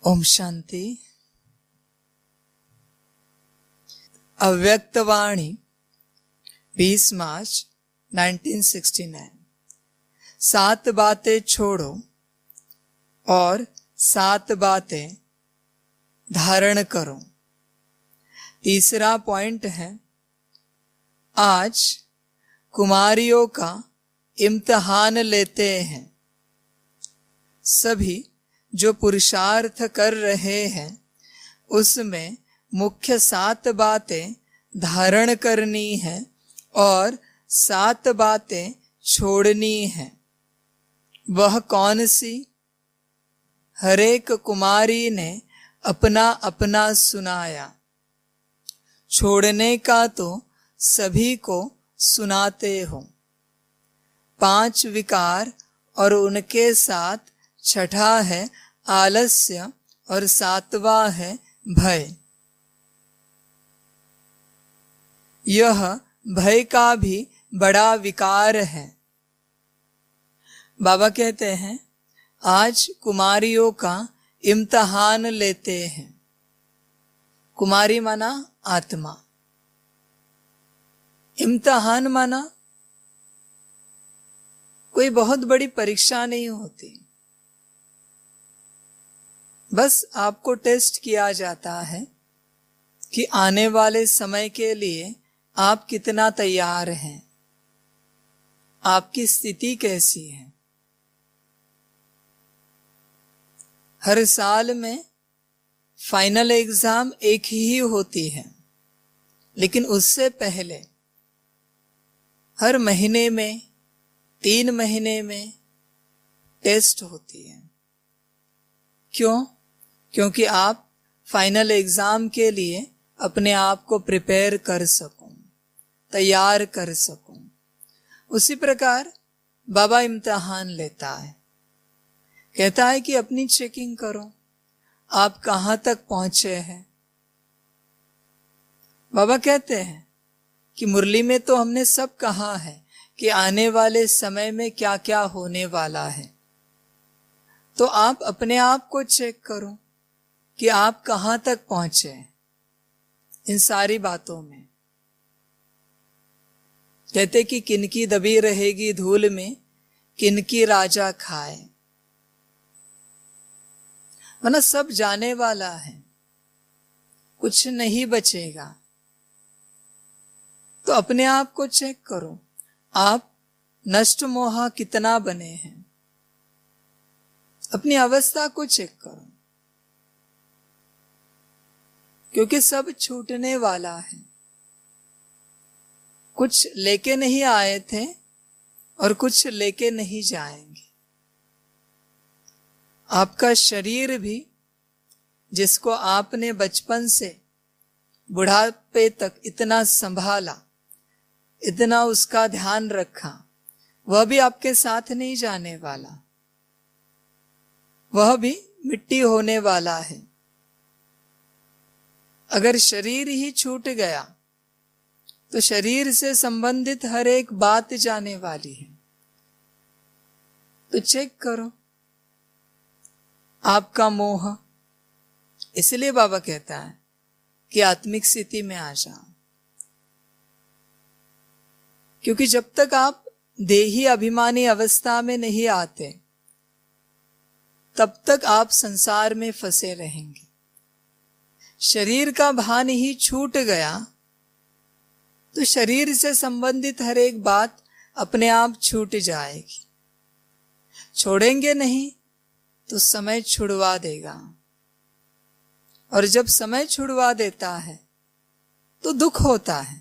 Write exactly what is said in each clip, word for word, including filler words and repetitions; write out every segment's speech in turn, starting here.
ओम शांति। अव्यक्तवाणी बीस मार्च उन्नीस सौ उनहत्तर। सात बातें छोड़ो और सात बातें धारण करो। तीसरा पॉइंट है, आज कुमारियों का इम्तिहान लेते हैं। सभी जो पुरुषार्थ कर रहे हैं उसमें मुख्य सात बातें धारण करनी है और सात बातें छोड़नी है। वह कौन सी? हरेक कुमारी ने अपना अपना सुनाया। छोड़ने का तो सभी को सुनाते हो। पांच विकार और उनके साथ छठा है आलस्य और सातवां है भय। यह भय का भी बड़ा विकार है। बाबा कहते हैं, आज कुमारियों का इम्तिहान लेते हैं। कुमारी माना आत्मा, इम्तिहान माना कोई बहुत बड़ी परीक्षा नहीं होती, बस आपको टेस्ट किया जाता है कि आने वाले समय के लिए आप कितना तैयार हैं, आपकी स्थिति कैसी है। हर साल में फाइनल एग्जाम एक ही होती है, लेकिन उससे पहले हर महीने में, तीन महीने में टेस्ट होती है। क्यों? क्योंकि आप फाइनल एग्जाम के लिए अपने आप को प्रिपेयर कर सको, तैयार कर सको। उसी प्रकार बाबा इम्तिहान लेता है, कहता है कि अपनी चेकिंग करो, आप कहां तक पहुंचे हैं। बाबा कहते हैं कि मुरली में तो हमने सब कहा है कि आने वाले समय में क्या क्या होने वाला है, तो आप अपने आप को चेक करो कि आप कहां तक पहुंचे इन सारी बातों में। कहते कि किनकी दबी रहेगी धूल में, किनकी राजा खाए। वरना सब जाने वाला है, कुछ नहीं बचेगा। तो अपने आप को चेक करो, आप नष्ट मोहा कितना बने हैं। अपनी अवस्था को चेक करो, क्योंकि सब छूटने वाला है। कुछ लेके नहीं आए थे और कुछ लेके नहीं जाएंगे। आपका शरीर भी, जिसको आपने बचपन से बुढ़ापे तक इतना संभाला, इतना उसका ध्यान रखा, वह भी आपके साथ नहीं जाने वाला। वह भी मिट्टी होने वाला है। अगर शरीर ही छूट गया तो शरीर से संबंधित हर एक बात जाने वाली है। तो चेक करो आपका मोह। इसलिए बाबा कहता है कि आत्मिक स्थिति में आ जाओ, क्योंकि जब तक आप देही अभिमानी अवस्था में नहीं आते तब तक आप संसार में फंसे रहेंगे। शरीर का भान ही छूट गया तो शरीर से संबंधित हर एक बात अपने आप छूट जाएगी। छोड़ेंगे नहीं तो समय छुड़वा देगा, और जब समय छुड़वा देता है तो दुख होता है।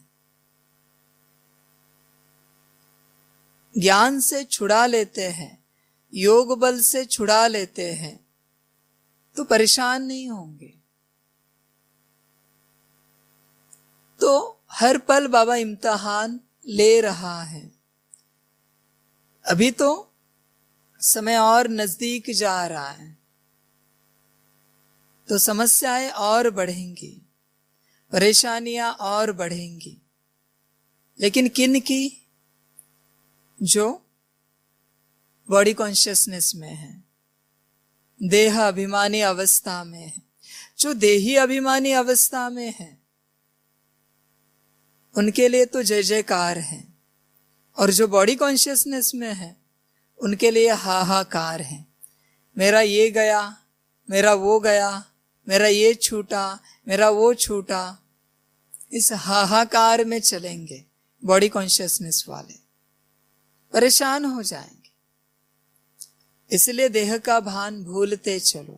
ज्ञान से छुड़ा लेते हैं, योग बल से छुड़ा लेते हैं तो परेशान नहीं होंगे। तो हर पल बाबा इम्तिहान ले रहा है। अभी तो समय और नजदीक जा रहा है, तो समस्याएं और बढ़ेंगी, परेशानियां और बढ़ेंगी। लेकिन किन की? जो बॉडी कॉन्शियसनेस में है, देह अभिमानी अवस्था में है। जो देही अभिमानी अवस्था में है उनके लिए तो जय जयकार है, और जो बॉडी कॉन्शियसनेस में है उनके लिए हाहाकार है। मेरा ये गया, मेरा वो गया, मेरा ये छूटा, मेरा वो छूटा। इस हाहाकार में चलेंगे बॉडी कॉन्शियसनेस वाले, परेशान हो जाएंगे। इसलिए देह का भान भूलते चलो,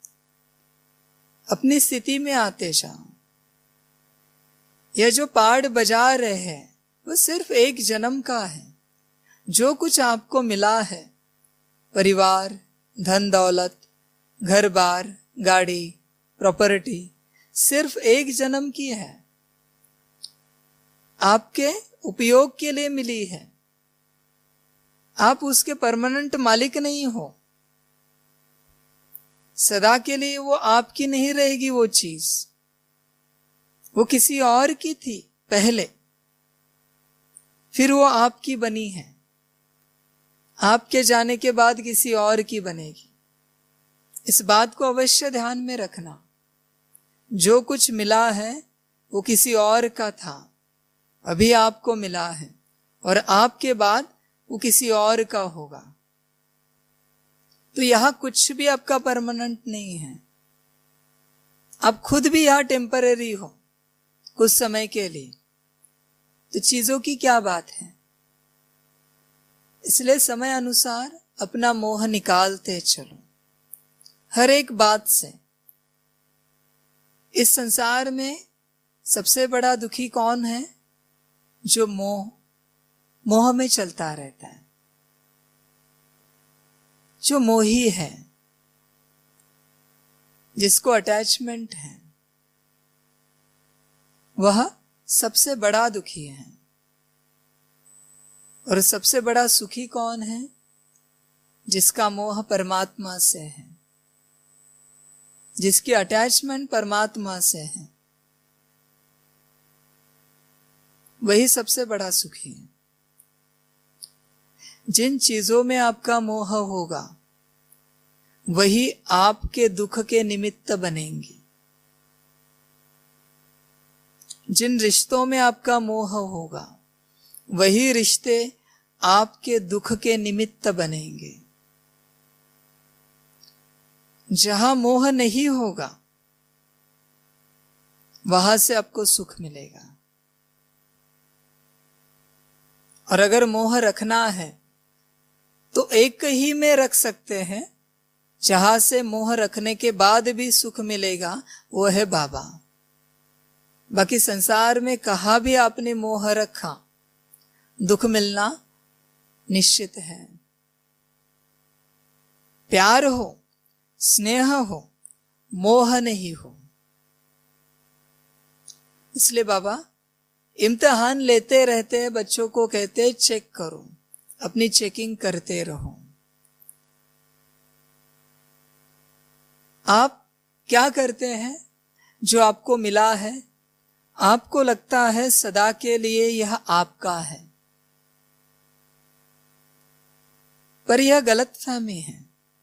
अपनी स्थिति में आते जाओ। यह जो पाठ बजा रहे हैं वो सिर्फ एक जन्म का है। जो कुछ आपको मिला है, परिवार, धन दौलत, घर बार, गाड़ी, प्रॉपर्टी, सिर्फ एक जन्म की है, आपके उपयोग के लिए मिली है। आप उसके परमानेंट मालिक नहीं हो। सदा के लिए वो आपकी नहीं रहेगी। वो चीज वो किसी और की थी पहले, फिर वो आपकी बनी है। आपके जाने के बाद किसी और की बनेगी। इस बात को अवश्य ध्यान में रखना। जो कुछ मिला है वो किसी और का था, अभी आपको मिला है, और आपके बाद वो किसी और का होगा। तो यहां कुछ भी आपका परमानेंट नहीं है। आप खुद भी यहां टेम्पररी हो, कुछ समय के लिए। तो चीजों की क्या बात है। इसलिए समय अनुसार अपना मोह निकालते चलो हर एक बात से। इस संसार में सबसे बड़ा दुखी कौन है? जो मोह मोह में चलता रहता है, जो मोही है, जिसको अटैचमेंट है, वह सबसे बड़ा दुखी है। और सबसे बड़ा सुखी कौन है? जिसका मोह परमात्मा से है, जिसकी अटैचमेंट परमात्मा से है, वही सबसे बड़ा सुखी है। जिन चीजों में आपका मोह होगा वही आपके दुख के निमित्त बनेंगी। जिन रिश्तों में आपका मोह होगा वही रिश्ते आपके दुख के निमित्त बनेंगे। जहां मोह नहीं होगा वहां से आपको सुख मिलेगा। और अगर मोह रखना है तो एक ही में रख सकते हैं, जहां से मोह रखने के बाद भी सुख मिलेगा, वो है बाबा। बाकी संसार में कहा भी आपने मोह रखा, दुख मिलना निश्चित है। प्यार हो, स्नेह हो, मोह नहीं हो। इसलिए बाबा इम्तिहान लेते रहते हैं, बच्चों को कहते चेक करो, अपनी चेकिंग करते रहो। आप क्या करते हैं? जो आपको मिला है, आपको लगता है सदा के लिए यह आपका है, पर यह गलतफहमी है।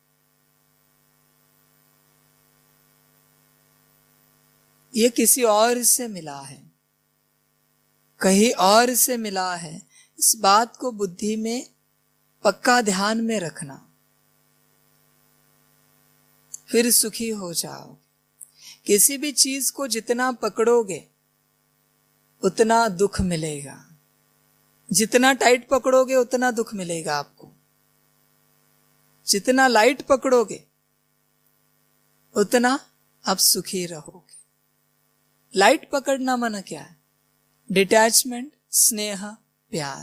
यह किसी और से मिला है, कहीं और से मिला है। इस बात को बुद्धि में पक्का ध्यान में रखना, फिर सुखी हो जाओ। किसी भी चीज को जितना पकड़ोगे उतना दुख मिलेगा। जितना टाइट पकड़ोगे उतना दुख मिलेगा आपको। जितना लाइट पकड़ोगे उतना आप सुखी रहोगे। लाइट पकड़ना माना क्या है? डिटैचमेंट, स्नेह, प्यार।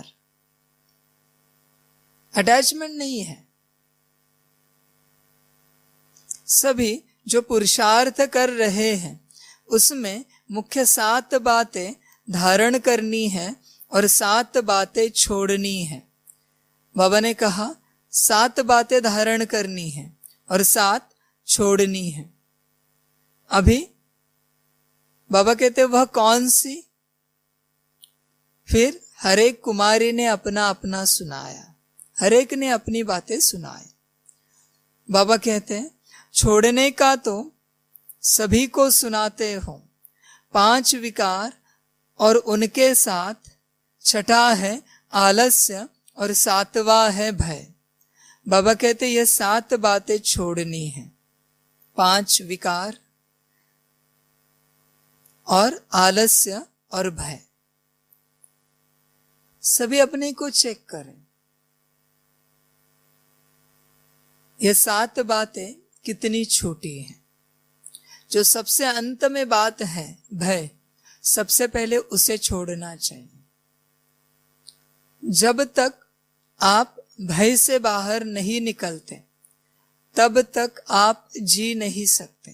अटैचमेंट नहीं है। सभी जो पुरुषार्थ कर रहे हैं उसमें मुख्य सात बातें धारण करनी है और सात बातें छोड़नी है। बाबा ने कहा सात बातें धारण करनी है और सात छोड़नी है। अभी बाबा कहते वह कौन सी? फिर हर एक कुमारी ने अपना अपना सुनाया, हर एक ने अपनी बातें सुनाई। बाबा कहते हैं छोड़ने का तो सभी को सुनाते हो। पांच विकार और उनके साथ छठा है आलस्य और सातवां है भय। बाबा कहते ये सात बातें छोड़नी है, पांच विकार और आलस्य और भय। सभी अपने को चेक करें, ये सात बातें कितनी छोटी हैं। जो सबसे अंत में बात है भय, सबसे पहले उसे छोड़ना चाहिए। जब तक आप भय से बाहर नहीं निकलते तब तक आप जी नहीं सकते।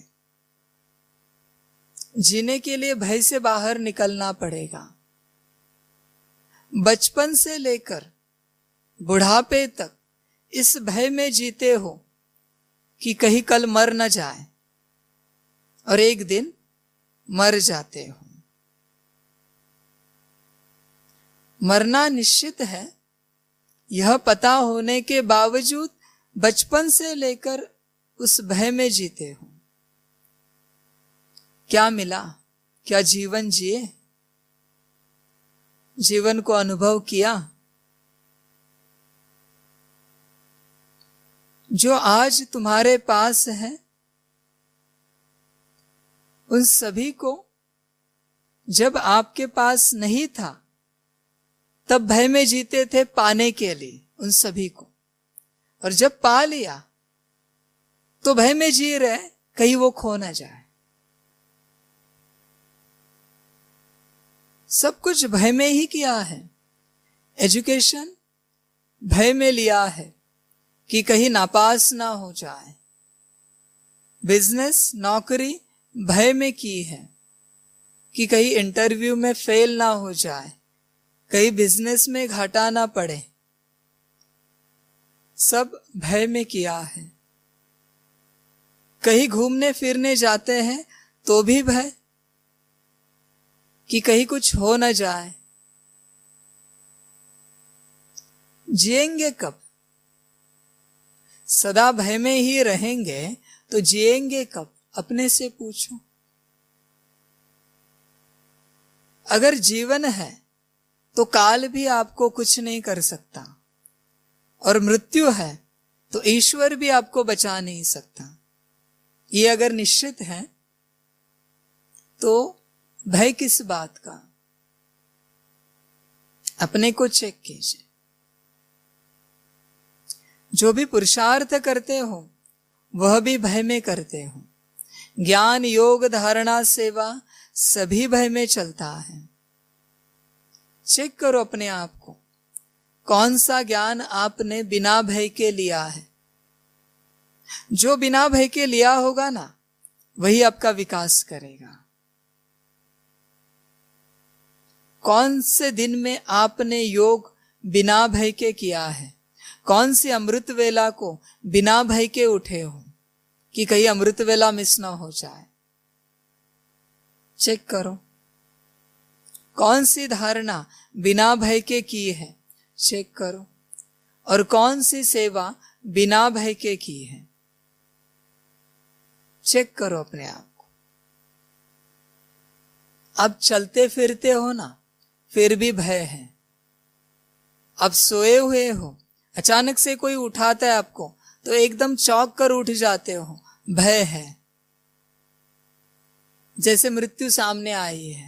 जीने के लिए भय से बाहर निकलना पड़ेगा। बचपन से लेकर बुढ़ापे तक इस भय में जीते हो कि कहीं कल मर न जाए, और एक दिन मर जाते हो। मरना निश्चित है, यह पता होने के बावजूद बचपन से लेकर उस भय में जीते हो। क्या मिला? क्या जीवन जिए? जीवन को अनुभव किया? जो आज तुम्हारे पास है उन सभी को जब आपके पास नहीं था तब भय में जीते थे पाने के लिए उन सभी को, और जब पा लिया तो भय में जी रहे कहीं वो खो ना जाए। सब कुछ भय में ही किया है। एजुकेशन भय में लिया है कि कहीं नापास ना हो जाए। बिजनेस नौकरी भय में की है कि कहीं इंटरव्यू में फेल ना हो जाए, कहीं बिजनेस में घाटा ना पड़े। सब भय में किया है। कहीं घूमने फिरने जाते हैं तो भी भय कि कहीं कुछ हो न जाए। जिएंगे कब? सदा भय में ही रहेंगे तो जिएंगे कब? अपने से पूछो। अगर जीवन है तो काल भी आपको कुछ नहीं कर सकता, और मृत्यु है तो ईश्वर भी आपको बचा नहीं सकता। ये अगर निश्चित है तो भय किस बात का? अपने को चेक कीजिए। जो भी पुरुषार्थ करते हो वह भी भय में करते हो। ज्ञान योग धारणा सेवा सभी भय में चलता है। चेक करो अपने आप को, कौन सा ज्ञान आपने बिना भय के लिया है। जो बिना भय के लिया होगा ना, वही आपका विकास करेगा। कौन से दिन में आपने योग बिना भय के किया है? कौन सी अमृत वेला को बिना भय के उठे हो कि कहीं अमृत वेला मिस ना हो जाए? चेक करो। कौन सी धारणा बिना भय के की है? चेक करो। और कौन सी सेवा बिना भय के की है? चेक करो अपने आप को। अब चलते फिरते हो ना, फिर भी भय है। अब सोए हुए हो, अचानक से कोई उठाता है आपको तो एकदम चौंक कर उठ जाते हो, भय है। जैसे मृत्यु सामने आई है।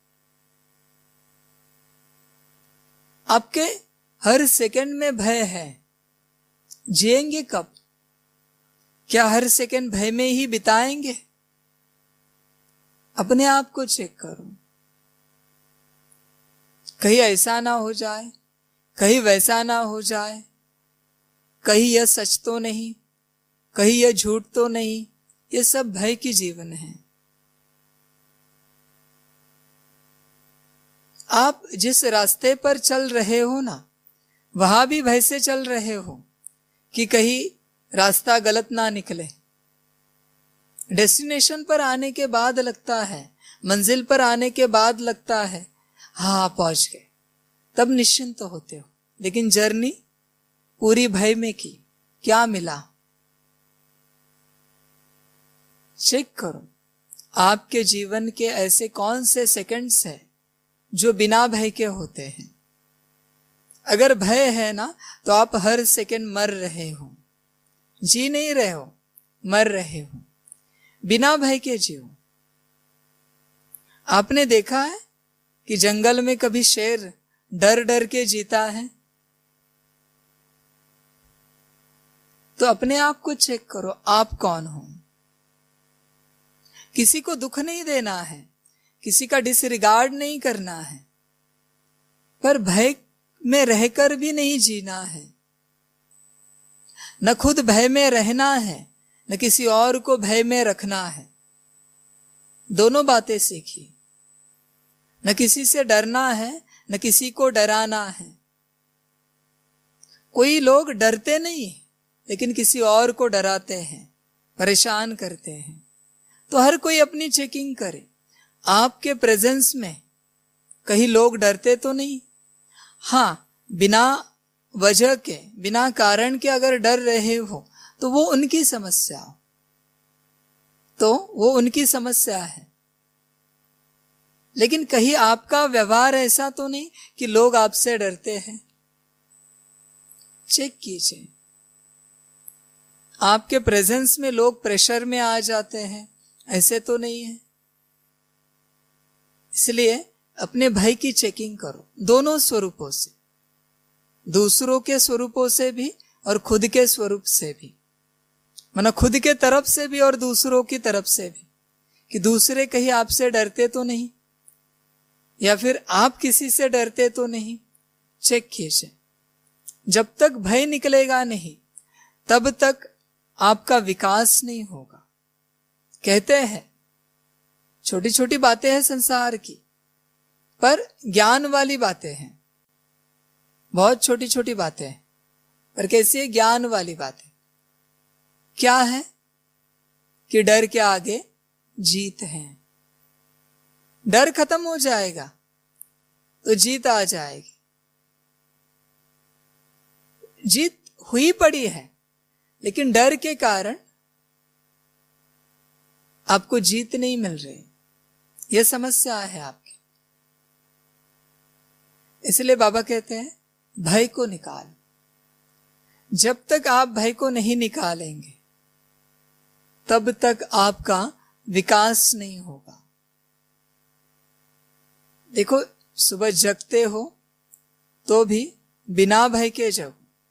आपके हर सेकंड में भय है। जिएंगे कब? क्या हर सेकंड भय में ही बिताएंगे? अपने आप को चेक करो। कहीं ऐसा ना हो जाए, कहीं वैसा ना हो जाए, कहीं यह सच तो नहीं, कहीं यह झूठ तो नहीं। ये सब भय की जीवन है। आप जिस रास्ते पर चल रहे हो ना, वहां भी भय से चल रहे हो कि कहीं रास्ता गलत ना निकले। डेस्टिनेशन पर आने के बाद लगता है, मंजिल पर आने के बाद लगता है हाँ पहुंच गए, तब निश्चिंत तो होते हो। लेकिन जर्नी पूरी भय में की, क्या मिला? चेक करो आपके जीवन के ऐसे कौन से सेकंड्स हैं जो बिना भय के होते हैं। अगर भय है ना तो आप हर सेकंड मर रहे हो, जी नहीं रहे हो, मर रहे हो। बिना भय के जियो। आपने देखा है कि जंगल में कभी शेर डर डर के जीता है? तो अपने आप को चेक करो, आप कौन हो। किसी को दुख नहीं देना है, किसी का डिसरिगार्ड नहीं करना है, पर भय में रहकर भी नहीं जीना है। न खुद भय में रहना है, न किसी और को भय में रखना है। दोनों बातें सीखिए। न किसी से डरना है, न किसी को डराना है। कोई लोग डरते नहीं लेकिन किसी और को डराते हैं, परेशान करते हैं। तो हर कोई अपनी चेकिंग करे। आपके प्रेजेंस में कहीं लोग डरते तो नहीं? हाँ, बिना वजह के, बिना कारण के अगर डर रहे हो तो वो उनकी समस्या हो, तो वो उनकी समस्या है। लेकिन कहीं आपका व्यवहार ऐसा तो नहीं कि लोग आपसे डरते हैं? चेक कीजिए। आपके प्रेजेंस में लोग प्रेशर में आ जाते हैं, ऐसे तो नहीं है। इसलिए अपने भय की चेकिंग करो, दोनों स्वरूपों से, दूसरों के स्वरूपों से भी और खुद के स्वरूप से भी। माना खुद के तरफ से भी और दूसरों की तरफ से भी, कि दूसरे कहीं आपसे डरते तो नहीं, या फिर आप किसी से डरते तो नहीं। चेक कीजिए। जब तक भय निकलेगा नहीं तब तक आपका विकास नहीं होगा। कहते हैं छोटी छोटी बातें हैं संसार की, पर ज्ञान वाली बातें हैं। बहुत छोटी छोटी बातें हैं, पर कैसी है? ज्ञान वाली बातें। क्या है? कि डर के आगे जीत है। डर खत्म हो जाएगा तो जीत आ जाएगी। जीत हुई पड़ी है, लेकिन डर के कारण आपको जीत नहीं मिल रही। यह समस्या है आपकी। इसलिए बाबा कहते हैं भय को निकाल। जब तक आप भय को नहीं निकालेंगे तब तक आपका विकास नहीं होगा। देखो, सुबह जगते हो तो भी बिना भय के जगो,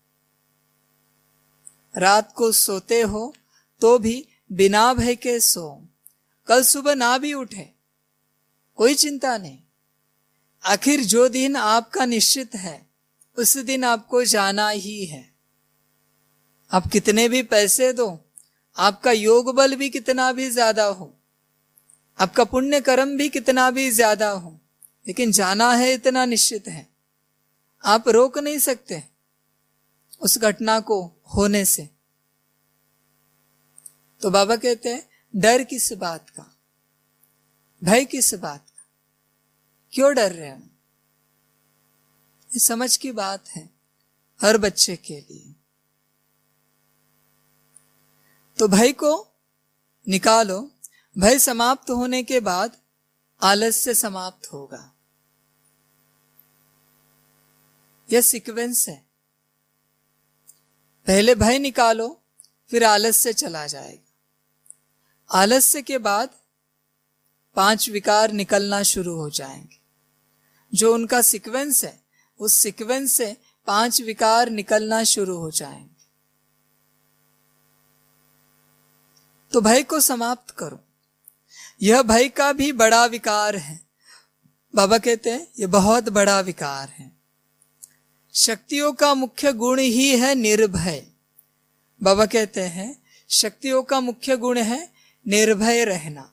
रात को सोते हो तो भी बिना भय के सो। कल सुबह ना भी उठे कोई चिंता नहीं। आखिर जो दिन आपका निश्चित है उस दिन आपको जाना ही है। आप कितने भी पैसे दो, आपका योग बल भी कितना भी ज्यादा हो, आपका पुण्य कर्म भी कितना भी ज्यादा हो, लेकिन जाना है इतना निश्चित है। आप रोक नहीं सकते उस घटना को होने से। तो बाबा कहते हैं डर किस बात का, भय किस बात का, क्यों डर रहे हो? ये समझ की बात है हर बच्चे के लिए। तो भय को निकालो। भय समाप्त होने के बाद आलस्य समाप्त होगा। यह सीक्वेंस है। पहले भय निकालो, फिर आलस्य चला जाएगा। आलस्य के बाद पांच विकार निकलना शुरू हो जाएंगे। जो उनका सीक्वेंस है, उस सीक्वेंस से पांच विकार निकलना शुरू हो जाएंगे। तो भय को समाप्त करो। यह भय का भी बड़ा विकार है। बाबा कहते हैं यह बहुत बड़ा विकार है। शक्तियों का मुख्य गुण ही है निर्भय। बाबा कहते हैं शक्तियों का मुख्य गुण है निर्भय रहना।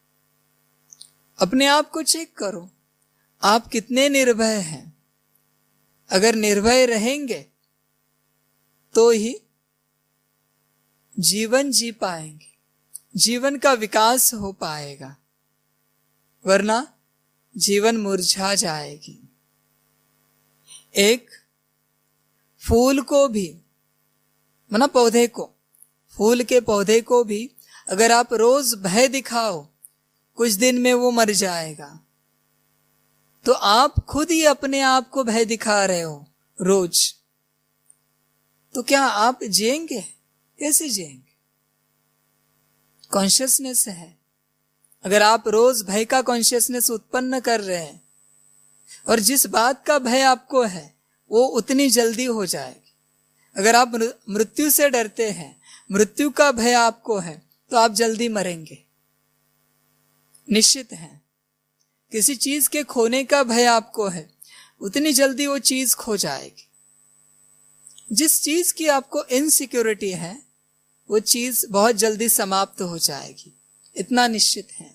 अपने आप को चेक करो, आप कितने निर्भय हैं। अगर निर्भय रहेंगे तो ही जीवन जी पाएंगे, जीवन का विकास हो पाएगा, वरना जीवन मुरझा जाएगी। एक फूल को भी, माना पौधे को, फूल के पौधे को भी अगर आप रोज भय दिखाओ, कुछ दिन में वो मर जाएगा। तो आप खुद ही अपने आप को भय दिखा रहे हो रोज, तो क्या आप जिएंगे? कैसे जिएंगे? कॉन्शियसनेस है। अगर आप रोज भय का कॉन्शियसनेस उत्पन्न कर रहे हैं, और जिस बात का भय आपको है वो उतनी जल्दी हो जाएगी। अगर आप मृत्यु से डरते हैं, मृत्यु का भय आपको है, तो आप जल्दी मरेंगे, निश्चित है। किसी चीज के खोने का भय आपको है, उतनी जल्दी वो चीज खो जाएगी। जिस चीज की आपको इनसिक्योरिटी है, वो चीज बहुत जल्दी समाप्त हो जाएगी, इतना निश्चित है।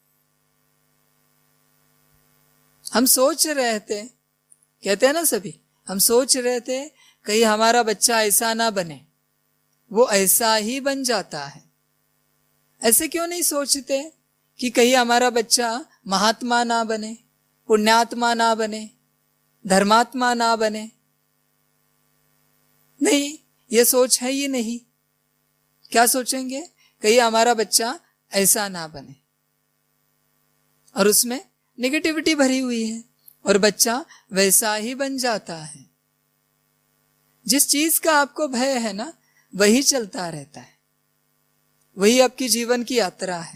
हम सोच रहे थे, कहते हैं ना सभी, हम सोच रहे थे कहीं हमारा बच्चा ऐसा ना बने, वो ऐसा ही बन जाता है। ऐसे क्यों नहीं सोचते कि कहीं हमारा बच्चा महात्मा ना बने, पुण्यात्मा ना बने, धर्मात्मा ना बने? नहीं, ये सोच है ही नहीं। क्या सोचेंगे? कहीं हमारा बच्चा ऐसा ना बने, और उसमें नेगेटिविटी भरी हुई है, और बच्चा वैसा ही बन जाता है। जिस चीज का आपको भय है ना, वही चलता रहता है, वही आपकी जीवन की यात्रा है।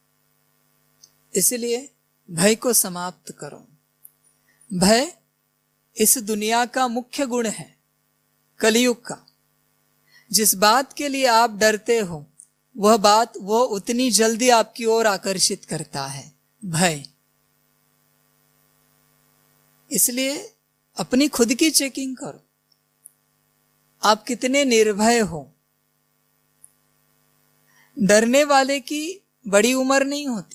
इसलिए भय को समाप्त करो। भय इस दुनिया का मुख्य गुण है, कलयुग का। जिस बात के लिए आप डरते हो, वह बात वो उतनी जल्दी आपकी ओर आकर्षित करता है, भय। इसलिए अपनी खुद की चेकिंग करो, आप कितने निर्भय हो। डरने वाले की बड़ी उम्र नहीं होती,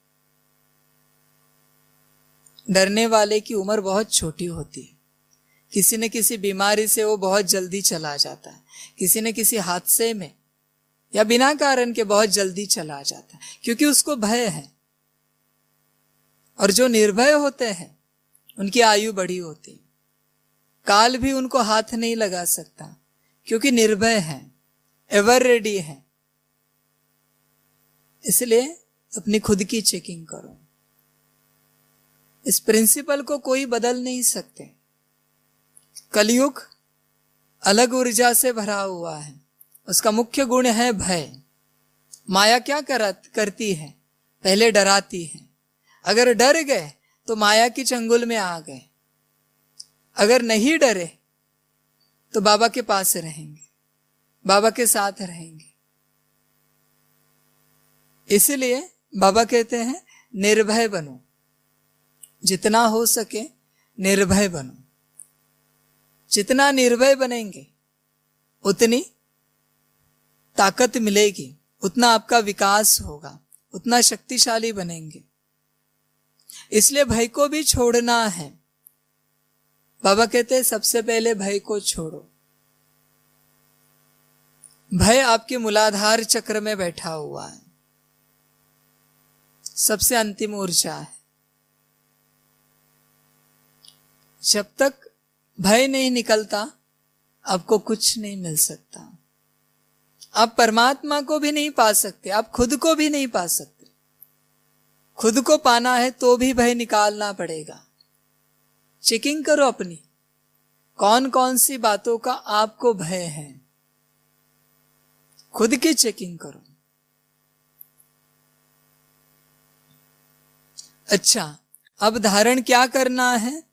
डरने वाले की उम्र बहुत छोटी होती है। किसी न किसी बीमारी से वो बहुत जल्दी चला जाता है, किसी न किसी हादसे में या बिना कारण के बहुत जल्दी चला जाता है, क्योंकि उसको भय है। और जो निर्भय होते हैं उनकी आयु बड़ी होती है, काल भी उनको हाथ नहीं लगा सकता, क्योंकि निर्भय है, एवर रेडी है। इसलिए अपनी खुद की चेकिंग करो। इस प्रिंसिपल को कोई बदल नहीं सकते। कलयुग अलग ऊर्जा से भरा हुआ है, उसका मुख्य गुण है भय। माया क्या करत, करती है? पहले डराती है। अगर डर गए तो माया की चंगुल में आ गए। अगर नहीं डरे तो बाबा के पास रहेंगे, बाबा के साथ रहेंगे। इसलिए बाबा कहते हैं निर्भय बनो, जितना हो सके निर्भय बनो। जितना निर्भय बनेंगे उतनी ताकत मिलेगी, उतना आपका विकास होगा, उतना शक्तिशाली बनेंगे। इसलिए भय को भी छोड़ना है। बाबा कहते हैं सबसे पहले भय को छोड़ो। भय आपके मूलाधार चक्र में बैठा हुआ है, सबसे अंतिम ऊर्जा है। जब तक भय नहीं निकलता आपको कुछ नहीं मिल सकता। आप परमात्मा को भी नहीं पा सकते, आप खुद को भी नहीं पा सकते। खुद को पाना है तो भी भय निकालना पड़ेगा। चेकिंग करो अपनी, कौन कौन सी बातों का आपको भय है, खुद की चेकिंग करो। अच्छा, अब धारण क्या करना है?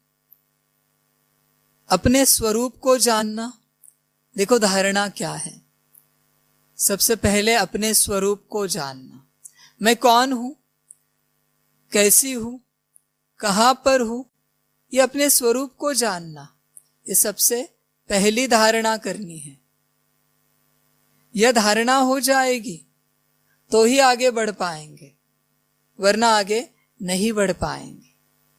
अपने स्वरूप को जानना। देखो धारणा क्या है? सबसे पहले अपने स्वरूप को जानना। मैं कौन हूं, कैसी हूं, कहां पर हूं, ये अपने स्वरूप को जानना, ये सबसे पहली धारणा करनी है। यह धारणा हो जाएगी तो ही आगे बढ़ पाएंगे, वरना आगे नहीं बढ़ पाएंगे।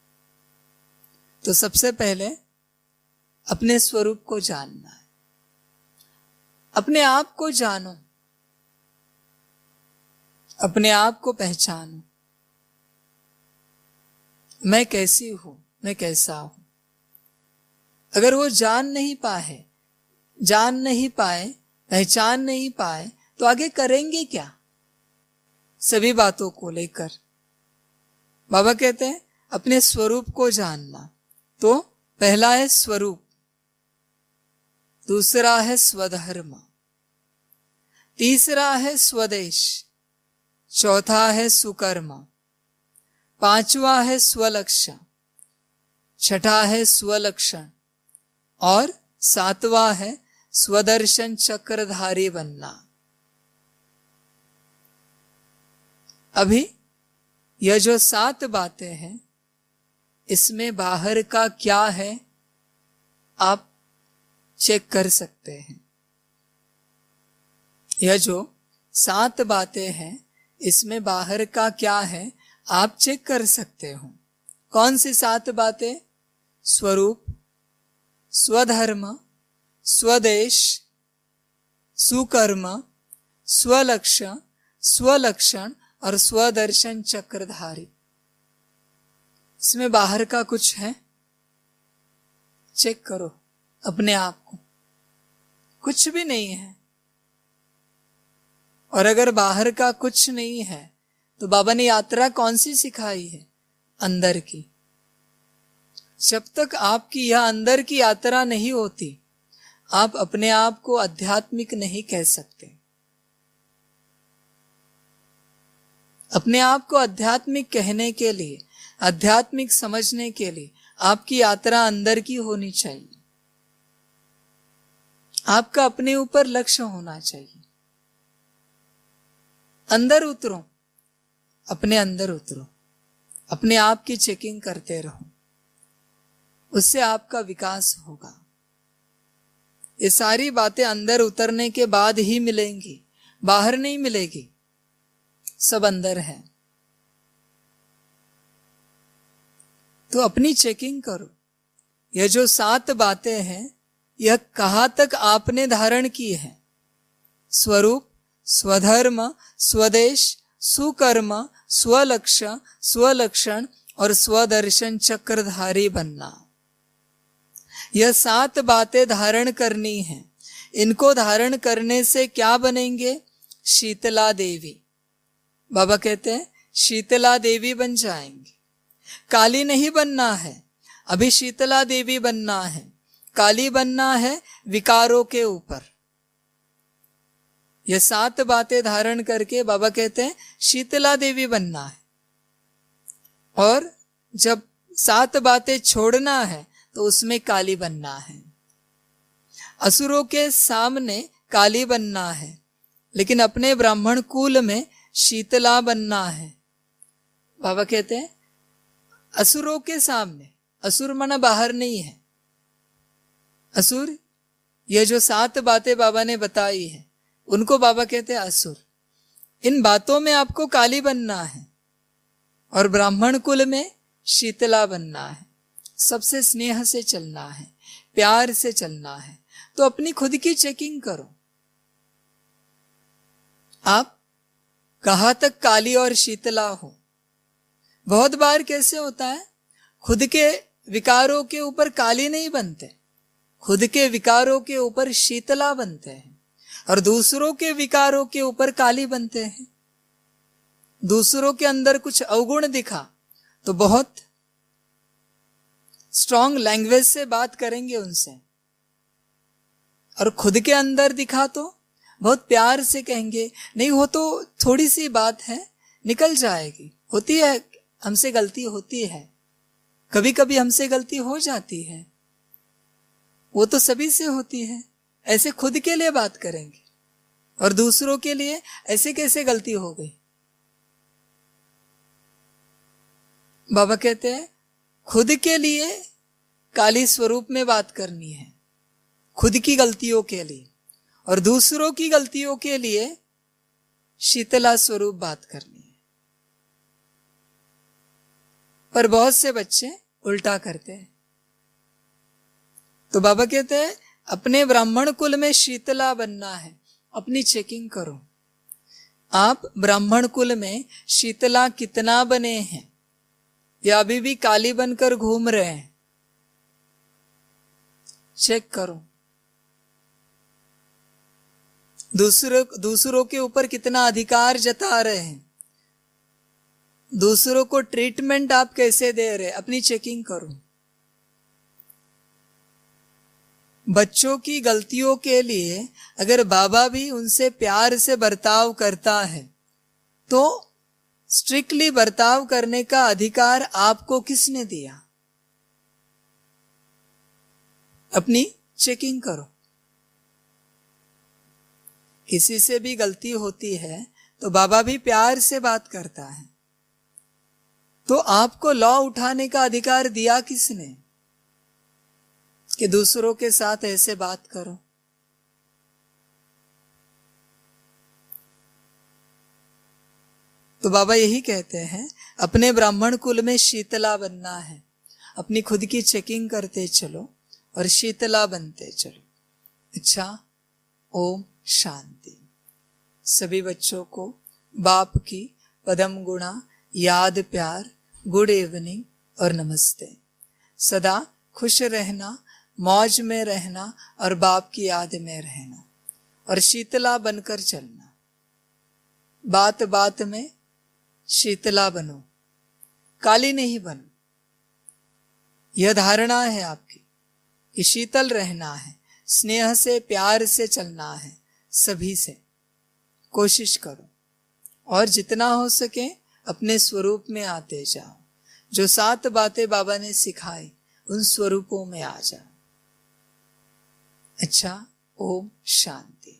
तो सबसे पहले अपने स्वरूप को जानना है। अपने आप को जानो, अपने आप को पहचानो। मैं कैसी हूं, मैं कैसा हूं। अगर वो जान नहीं पाए, जान नहीं पाए, पहचान नहीं पाए, तो आगे करेंगे क्या? सभी बातों को लेकर। बाबा कहते हैं अपने स्वरूप को जानना। तो पहला है स्वरूप, दूसरा है स्वधर्म, तीसरा है स्वदेश, चौथा है सुकर्म, पांचवा है स्वलक्ष्य, छठा है स्वलक्षण और सातवां है स्वदर्शन चक्रधारी बनना। अभी यह जो सात बातें हैं, इसमें बाहर का क्या है आप चेक कर सकते हैं। यह जो सात बातें हैं, इसमें बाहर का क्या है आप चेक कर सकते हो। कौन सी सात बातें? स्वरूप, स्वधर्म, स्वदेश, सुकर्म, स्वलक्ष्य, स्वलक्षण और स्वदर्शन चक्रधारी। इसमें बाहर का कुछ है? चेक करो अपने आप को, कुछ भी नहीं है। और अगर बाहर का कुछ नहीं है तो बाबा ने यात्रा कौन सी सिखाई है? अंदर की। जब तक आपकी यह अंदर की यात्रा नहीं होती, आप अपने आप को आध्यात्मिक नहीं कह सकते। अपने आप को आध्यात्मिक कहने के लिए, आध्यात्मिक समझने के लिए आपकी यात्रा अंदर की होनी चाहिए। आपका अपने ऊपर लक्ष्य होना चाहिए। अंदर उतरो, अपने अंदर उतरो, अपने आप की चेकिंग करते रहो, उससे आपका विकास होगा। ये सारी बातें अंदर उतरने के बाद ही मिलेंगी, बाहर नहीं मिलेगी, सब अंदर है। तो अपनी चेकिंग करो। यह जो सात बातें हैं, यह कहां तक आपने धारण की है? स्वरूप, स्वधर्म, स्वदेश, सुकर्म, स्वलक्ष्य, स्वलक्षण और स्वदर्शन चक्रधारी बनना। यह सात बातें धारण करनी है। इनको धारण करने से क्या बनेंगे? शीतला देवी। बाबा कहते हैं शीतला देवी बन जाएंगे। काली नहीं बनना है, अभी शीतला देवी बनना है। काली बनना है विकारों के ऊपर। यह सात बातें धारण करके बाबा कहते हैं शीतला देवी बनना है। और जब सात बातें छोड़ना है तो उसमें काली बनना है। असुरों के सामने काली बनना है, लेकिन अपने ब्राह्मण कुल में शीतला बनना है। बाबा कहते हैं असुरों के सामने, असुर माना बाहर नहीं है, असुर ये जो सात बातें बाबा ने बताई है उनको बाबा कहते हैं असुर। इन बातों में आपको काली बनना है और ब्राह्मण कुल में शीतला बनना है। सबसे स्नेह से चलना है, प्यार से चलना है। तो अपनी खुद की चेकिंग करो, आप कहां तक काली और शीतला हो। बहुत बार कैसे होता है, खुद के विकारों के ऊपर काली नहीं बनते, खुद के विकारों के ऊपर शीतला बनते हैं और दूसरों के विकारों के ऊपर काली बनते हैं। दूसरों के अंदर कुछ अवगुण दिखा तो बहुत स्ट्रॉन्ग लैंग्वेज से बात करेंगे उनसे, और खुद के अंदर दिखा तो बहुत प्यार से कहेंगे, नहीं हो तो थोड़ी सी बात है, निकल जाएगी, होती है, हमसे गलती होती है, कभी कभी हमसे गलती हो जाती है, वो तो सभी से होती है। ऐसे खुद के लिए बात करेंगे और दूसरों के लिए ऐसे कैसे गलती हो गई। बाबा कहते हैं खुद के लिए काली स्वरूप में बात करनी है, खुद की गलतियों के लिए, और दूसरों की गलतियों के लिए शीतला स्वरूप बात करनी है। पर बहुत से बच्चे उल्टा करते हैं। तो बाबा कहते हैं अपने ब्राह्मण कुल में शीतला बनना है। अपनी चेकिंग करो, आप ब्राह्मण कुल में शीतला कितना बने हैं या अभी भी काली बनकर घूम रहे हैं। चेक करो। दूसरों दूसरों के ऊपर कितना अधिकार जता रहे हैं, दूसरों को ट्रीटमेंट आप कैसे दे रहे, अपनी चेकिंग करो। बच्चों की गलतियों के लिए अगर बाबा भी उनसे प्यार से बर्ताव करता है तो स्ट्रिक्टली बर्ताव करने का अधिकार आपको किसने दिया? अपनी चेकिंग करो। किसी से भी गलती होती है तो बाबा भी प्यार से बात करता है, तो आपको लॉ उठाने का अधिकार दिया किसने कि दूसरों के साथ ऐसे बात करो? तो बाबा यही कहते हैं, अपने ब्राह्मण कुल में शीतला बनना है। अपनी खुद की चेकिंग करते चलो और शीतला बनते चलो। अच्छा, ओम शांति। सभी बच्चों को बाप की पदम गुणा याद, प्यार, गुड इवनिंग और नमस्ते। सदा खुश रहना, मौज में रहना और बाप की याद में रहना और शीतला बनकर चलना। बात बात में शीतला बनो, काली नहीं बनो। यह धारणा है आपकी कि शीतल रहना है, स्नेह से प्यार से चलना है, सभी से कोशिश करो और जितना हो सके अपने स्वरूप में आते जाओ। जो सात बातें बाबा ने सिखाई उन स्वरूपों में आ जाओ। अच्छा, ओम शांति।